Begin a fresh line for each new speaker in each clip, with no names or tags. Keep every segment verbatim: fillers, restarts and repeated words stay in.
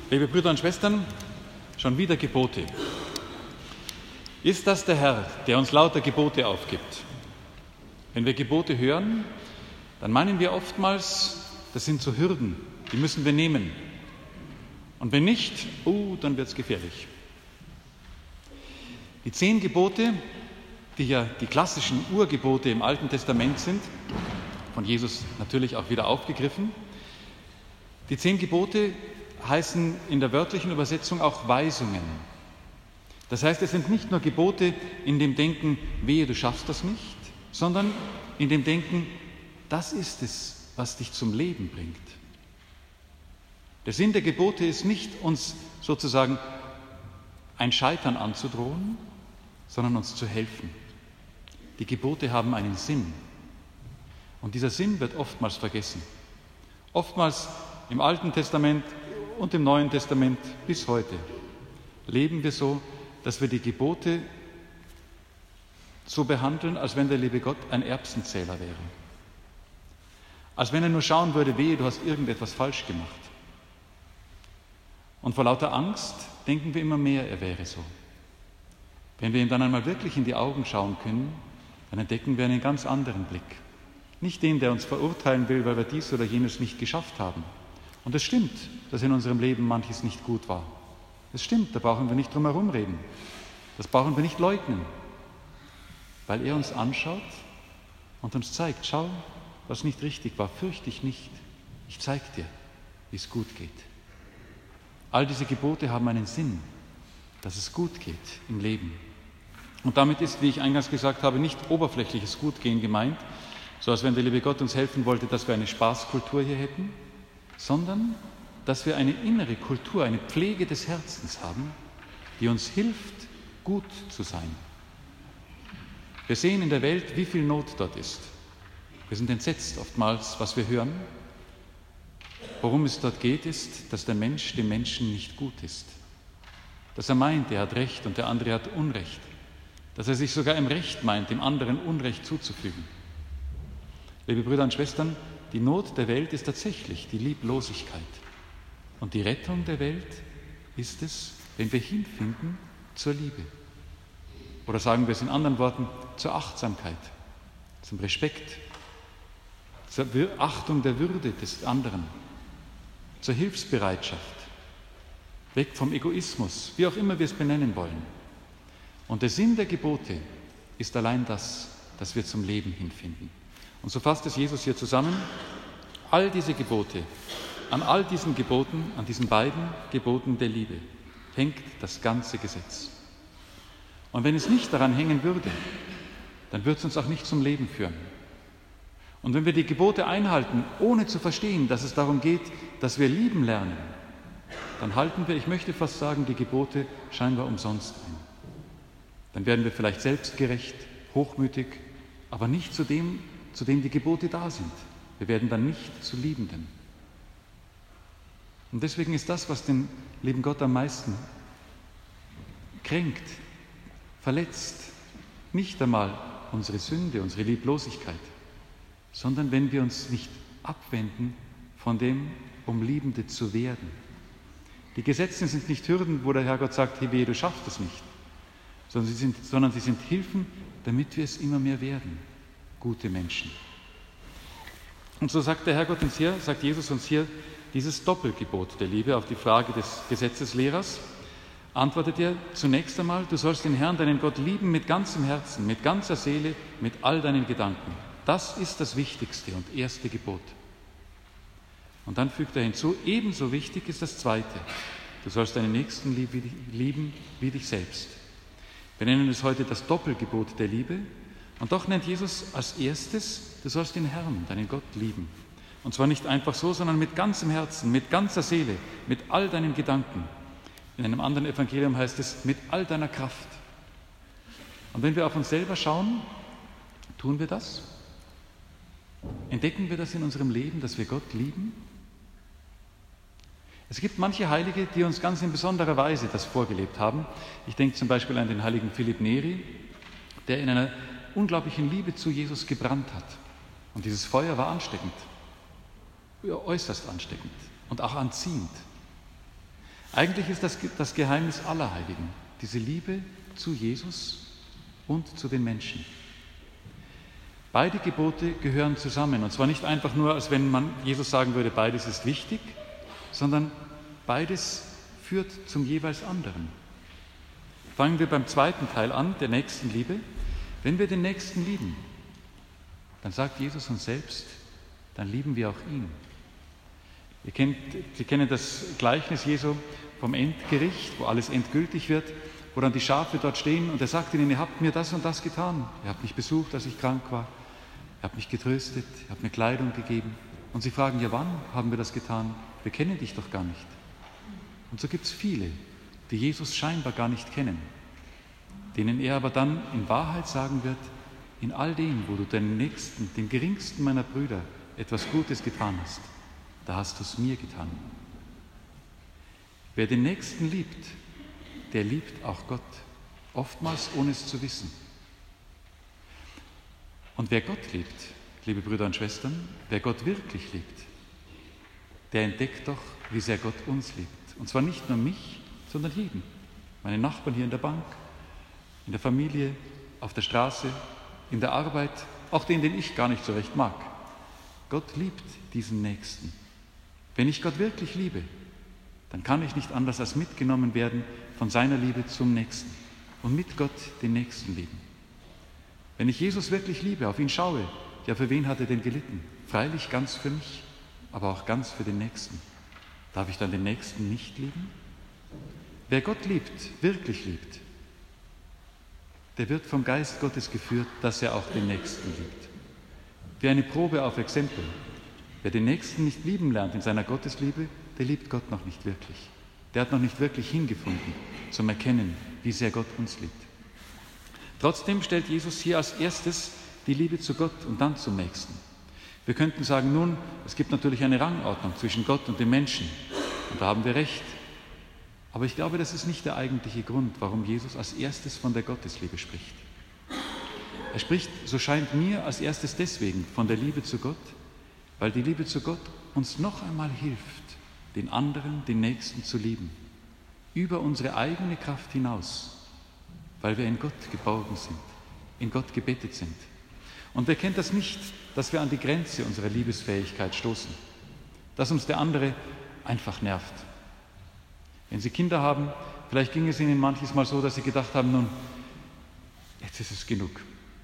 Liebe Brüder und Schwestern, schon wieder Gebote. Ist das der Herr, der uns lauter Gebote aufgibt? Wenn wir Gebote hören, dann meinen wir oftmals, das sind so Hürden, die müssen wir nehmen. Und wenn nicht, oh, dann wird es gefährlich. Die zehn Gebote, die ja die klassischen Urgebote im Alten Testament sind, von Jesus natürlich auch wieder aufgegriffen, die zehn Gebote heißen in der wörtlichen Übersetzung auch Weisungen. Das heißt, es sind nicht nur Gebote in dem Denken, wehe, du schaffst das nicht, sondern in dem Denken, das ist es, was dich zum Leben bringt. Der Sinn der Gebote ist nicht, uns sozusagen ein Scheitern anzudrohen, sondern uns zu helfen. Die Gebote haben einen Sinn. Und dieser Sinn wird oftmals vergessen. Oftmals im Alten Testament und im Neuen Testament bis heute leben wir so, dass wir die Gebote so behandeln, als wenn der liebe Gott ein Erbsenzähler wäre. Als wenn er nur schauen würde, wehe, du hast irgendetwas falsch gemacht. Und vor lauter Angst denken wir immer mehr, er wäre so. Wenn wir ihm dann einmal wirklich in die Augen schauen können, dann entdecken wir einen ganz anderen Blick. Nicht den, der uns verurteilen will, weil wir dies oder jenes nicht geschafft haben. Und es stimmt, dass in unserem Leben manches nicht gut war. Es stimmt, da brauchen wir nicht drum herum reden. Das brauchen wir nicht leugnen, weil er uns anschaut und uns zeigt, schau, was nicht richtig war, fürchte dich nicht. Ich zeige dir, wie es gut geht. All diese Gebote haben einen Sinn, dass es gut geht im Leben. Und damit ist, wie ich eingangs gesagt habe, nicht oberflächliches Gutgehen gemeint, so als wenn der liebe Gott uns helfen wollte, dass wir eine Spaßkultur hier hätten, sondern dass wir eine innere Kultur, eine Pflege des Herzens haben, die uns hilft, gut zu sein. Wir sehen in der Welt, wie viel Not dort ist. Wir sind entsetzt oftmals, was wir hören. Worum es dort geht, ist, dass der Mensch dem Menschen nicht gut ist. Dass er meint, er hat Recht und der andere hat Unrecht. Dass er sich sogar im Recht meint, dem anderen Unrecht zuzufügen. Liebe Brüder und Schwestern, die Not der Welt ist tatsächlich die Lieblosigkeit. Und die Rettung der Welt ist es, wenn wir hinfinden zur Liebe. Oder sagen wir es in anderen Worten, zur Achtsamkeit, zum Respekt, zur Achtung der Würde des anderen, zur Hilfsbereitschaft, weg vom Egoismus, wie auch immer wir es benennen wollen. Und der Sinn der Gebote ist allein das, dass wir zum Leben hinfinden. Und so fasst es Jesus hier zusammen, all diese Gebote, an all diesen Geboten, an diesen beiden Geboten der Liebe, hängt das ganze Gesetz. Und wenn es nicht daran hängen würde, dann würde es uns auch nicht zum Leben führen. Und wenn wir die Gebote einhalten, ohne zu verstehen, dass es darum geht, dass wir lieben lernen, dann halten wir, ich möchte fast sagen, die Gebote scheinbar umsonst ein. Dann werden wir vielleicht selbstgerecht, hochmütig, aber nicht zu dem, zu dem die Gebote da sind. Wir werden dann nicht zu Liebenden. Und deswegen ist das, was den lieben Gott am meisten kränkt, verletzt, nicht einmal unsere Sünde, unsere Lieblosigkeit, sondern wenn wir uns nicht abwenden von dem, um Liebende zu werden. Die Gesetze sind nicht Hürden, wo der Herrgott sagt, hey, wehe, du schaffst es nicht, sondern sie sind, sondern sie sind Hilfen, damit wir es immer mehr werden, gute Menschen. Und so sagt der Herrgott uns hier, sagt Jesus uns hier, dieses Doppelgebot der Liebe auf die Frage des Gesetzeslehrers, antwortet er zunächst einmal, du sollst den Herrn, deinen Gott, lieben mit ganzem Herzen, mit ganzer Seele, mit all deinen Gedanken. Das ist das wichtigste und erste Gebot. Und dann fügt er hinzu, ebenso wichtig ist das zweite. Du sollst deinen Nächsten lieben wie dich selbst. Wir nennen es heute das Doppelgebot der Liebe. Und doch nennt Jesus als erstes, du sollst den Herrn, deinen Gott, lieben. Und zwar nicht einfach so, sondern mit ganzem Herzen, mit ganzer Seele, mit all deinen Gedanken. In einem anderen Evangelium heißt es, mit all deiner Kraft. Und wenn wir auf uns selber schauen, tun wir das? Entdecken wir das in unserem Leben, dass wir Gott lieben? Es gibt manche Heilige, die uns ganz in besonderer Weise das vorgelebt haben. Ich denke zum Beispiel an den heiligen Philipp Neri, der in einer unglaublichen Liebe zu Jesus gebrannt hat. Und dieses Feuer war ansteckend, ja, äußerst ansteckend und auch anziehend. Eigentlich ist das das Geheimnis aller Heiligen, diese Liebe zu Jesus und zu den Menschen. Beide Gebote gehören zusammen, und zwar nicht einfach nur, als wenn man Jesus sagen würde, beides ist wichtig, sondern beides führt zum jeweils anderen. Fangen wir beim zweiten Teil an, der Nächstenliebe. Wenn wir den Nächsten lieben, dann sagt Jesus uns selbst, dann lieben wir auch ihn. Ihr kennt, Sie kennen das Gleichnis Jesu vom Endgericht, wo alles endgültig wird, wo dann die Schafe dort stehen und er sagt ihnen, ihr habt mir das und das getan. Ihr habt mich besucht, als ich krank war. Ihr habt mich getröstet, ihr habt mir Kleidung gegeben. Und sie fragen, ja, wann haben wir das getan? Wir kennen dich doch gar nicht. Und so gibt es viele, die Jesus scheinbar gar nicht kennen, denen er aber dann in Wahrheit sagen wird, in all dem, wo du deinen Nächsten, den geringsten meiner Brüder, etwas Gutes getan hast, da hast du es mir getan. Wer den Nächsten liebt, der liebt auch Gott, oftmals ohne es zu wissen. Und wer Gott liebt, liebe Brüder und Schwestern, wer Gott wirklich liebt, der entdeckt doch, wie sehr Gott uns liebt. Und zwar nicht nur mich, sondern jeden. Meine Nachbarn hier in der Bank, in der Familie, auf der Straße, in der Arbeit, auch den, den ich gar nicht so recht mag. Gott liebt diesen Nächsten. Wenn ich Gott wirklich liebe, dann kann ich nicht anders als mitgenommen werden von seiner Liebe zum Nächsten und mit Gott den Nächsten lieben. Wenn ich Jesus wirklich liebe, auf ihn schaue, ja, für wen hat er denn gelitten? Freilich ganz für mich, aber auch ganz für den Nächsten. Darf ich dann den Nächsten nicht lieben? Wer Gott liebt, wirklich liebt, der wird vom Geist Gottes geführt, dass er auch den Nächsten liebt. Wie eine Probe auf Exempel. Wer den Nächsten nicht lieben lernt in seiner Gottesliebe, der liebt Gott noch nicht wirklich. Der hat noch nicht wirklich hingefunden zum Erkennen, wie sehr Gott uns liebt. Trotzdem stellt Jesus hier als erstes die Liebe zu Gott und dann zum Nächsten. Wir könnten sagen, nun, es gibt natürlich eine Rangordnung zwischen Gott und dem Menschen. Und da haben wir recht. Aber ich glaube, das ist nicht der eigentliche Grund, warum Jesus als erstes von der Gottesliebe spricht. Er spricht, so scheint mir, als erstes deswegen von der Liebe zu Gott, weil die Liebe zu Gott uns noch einmal hilft, den anderen, den Nächsten zu lieben, über unsere eigene Kraft hinaus, weil wir in Gott geborgen sind, in Gott gebettet sind. Und wer kennt das nicht, dass wir an die Grenze unserer Liebesfähigkeit stoßen, dass uns der andere einfach nervt. Wenn Sie Kinder haben, vielleicht ging es Ihnen manches Mal so, dass Sie gedacht haben, nun, jetzt ist es genug.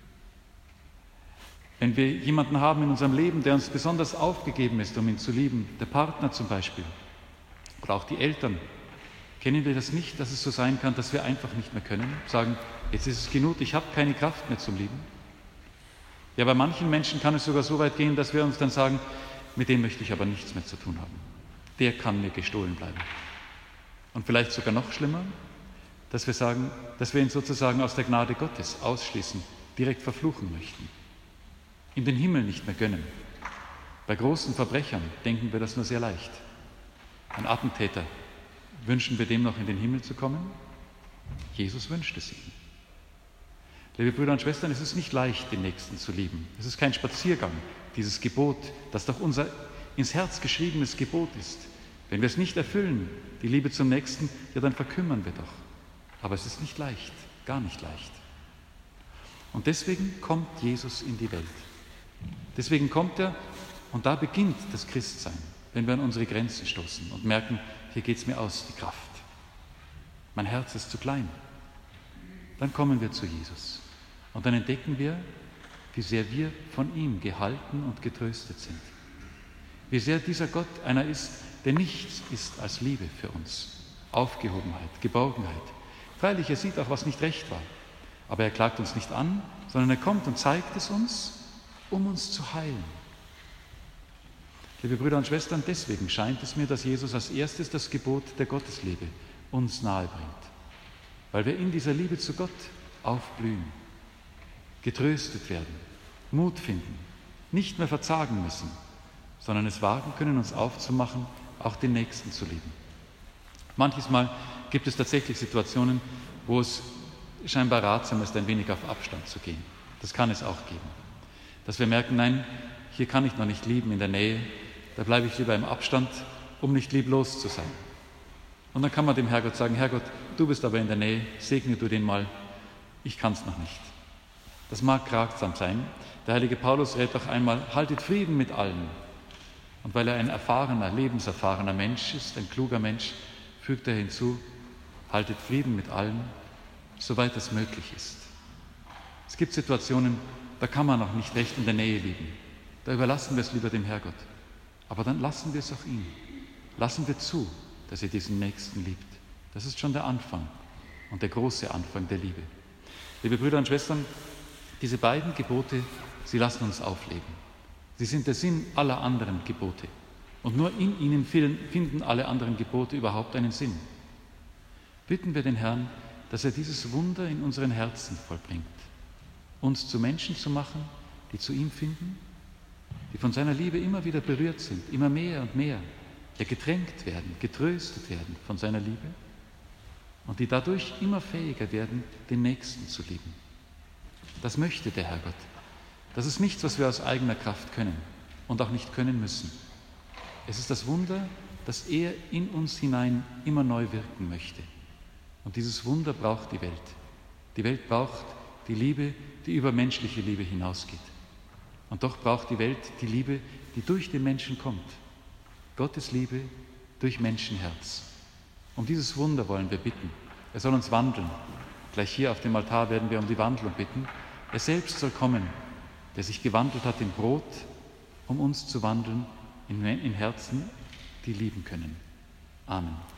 Wenn wir jemanden haben in unserem Leben, der uns besonders aufgegeben ist, um ihn zu lieben, der Partner zum Beispiel, oder auch die Eltern, kennen wir das nicht, dass es so sein kann, dass wir einfach nicht mehr können, sagen, jetzt ist es genug, ich habe keine Kraft mehr zum Lieben. Ja, bei manchen Menschen kann es sogar so weit gehen, dass wir uns dann sagen, mit dem möchte ich aber nichts mehr zu tun haben. Der kann mir gestohlen bleiben. Und vielleicht sogar noch schlimmer, dass wir sagen, dass wir ihn sozusagen aus der Gnade Gottes ausschließen, direkt verfluchen möchten, ihm den Himmel nicht mehr gönnen. Bei großen Verbrechern denken wir das nur sehr leicht. Ein Attentäter, wünschen wir dem noch in den Himmel zu kommen? Jesus wünscht es ihm. Liebe Brüder und Schwestern, es ist nicht leicht, den Nächsten zu lieben. Es ist kein Spaziergang, dieses Gebot, das doch unser ins Herz geschriebenes Gebot ist. Wenn wir es nicht erfüllen, die Liebe zum Nächsten, ja, dann verkümmern wir doch. Aber es ist nicht leicht, gar nicht leicht. Und deswegen kommt Jesus in die Welt. Deswegen kommt er, und da beginnt das Christsein, wenn wir an unsere Grenzen stoßen und merken, hier geht es mir aus, die Kraft. Mein Herz ist zu klein. Dann kommen wir zu Jesus. Und dann entdecken wir, wie sehr wir von ihm gehalten und getröstet sind. Wie sehr dieser Gott einer ist, der nichts ist als Liebe für uns. Aufgehobenheit, Geborgenheit. Freilich, er sieht auch, was nicht recht war. Aber er klagt uns nicht an, sondern er kommt und zeigt es uns, um uns zu heilen. Liebe Brüder und Schwestern, deswegen scheint es mir, dass Jesus als erstes das Gebot der Gottesliebe uns nahebringt. Weil wir in dieser Liebe zu Gott aufblühen, getröstet werden, Mut finden, nicht mehr verzagen müssen, sondern es wagen können, uns aufzumachen, auch den Nächsten zu lieben. Manches Mal gibt es tatsächlich Situationen, wo es scheinbar ratsam ist, ein wenig auf Abstand zu gehen. Das kann es auch geben. Dass wir merken, nein, hier kann ich noch nicht lieben in der Nähe, da bleibe ich lieber im Abstand, um nicht lieblos zu sein. Und dann kann man dem Herrgott sagen, Herrgott, du bist aber in der Nähe, segne du den mal, ich kann es noch nicht. Das mag ratsam sein. Der heilige Paulus rät auch einmal, haltet Frieden mit allen. Und weil er ein erfahrener, lebenserfahrener Mensch ist, ein kluger Mensch, fügt er hinzu, haltet Frieden mit allen, soweit das möglich ist. Es gibt Situationen, da kann man noch nicht recht in der Nähe lieben. Da überlassen wir es lieber dem Herrgott. Aber dann lassen wir es auch ihm. Lassen wir zu, dass er diesen Nächsten liebt. Das ist schon der Anfang und der große Anfang der Liebe. Liebe Brüder und Schwestern, diese beiden Gebote, sie lassen uns aufleben. Sie sind der Sinn aller anderen Gebote. Und nur in ihnen finden alle anderen Gebote überhaupt einen Sinn. Bitten wir den Herrn, dass er dieses Wunder in unseren Herzen vollbringt, uns zu Menschen zu machen, die zu ihm finden, die von seiner Liebe immer wieder berührt sind, immer mehr und mehr, die getränkt werden, getröstet werden von seiner Liebe und die dadurch immer fähiger werden, den Nächsten zu lieben. Das möchte der Herrgott. Das ist nichts, was wir aus eigener Kraft können und auch nicht können müssen. Es ist das Wunder, dass er in uns hinein immer neu wirken möchte. Und dieses Wunder braucht die Welt. Die Welt braucht die Liebe, die über menschliche Liebe hinausgeht. Und doch braucht die Welt die Liebe, die durch den Menschen kommt. Gottes Liebe durch Menschenherz. Um dieses Wunder wollen wir bitten. Er soll uns wandeln. Gleich hier auf dem Altar werden wir um die Wandlung bitten. Er selbst soll kommen, der sich gewandelt hat in Brot, um uns zu wandeln in, in Herzen, die lieben können. Amen.